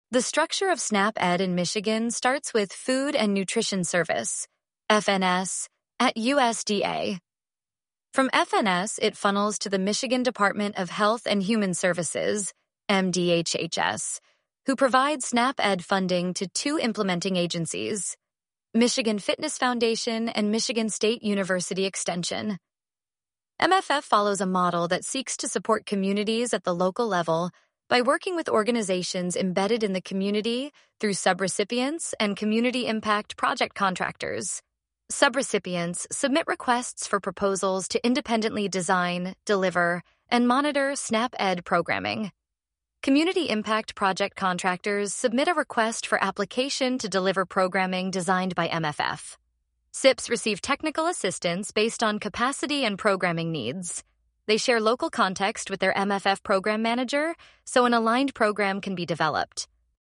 The structure of SNAP-Ed in Michigan starts with Food and Nutrition Service, FNS, at USDA. From FNS, it funnels to the Michigan Department of Health and Human Services, MDHHS, who provide SNAP-Ed funding to two implementing agencies, Michigan Fitness Foundation and Michigan State University Extension. MFF follows a model that seeks to support communities at the local level by working with organizations embedded in the community through subrecipients and community impact project contractors. Subrecipients submit requests for proposals to independently design, deliver, and monitor SNAP-Ed programming. Community impact project contractors submit a request for application to deliver programming designed by MFF. SIPs receive technical assistance based on capacity and programming needs. They share local context with their MFF program manager so an aligned program can be developed.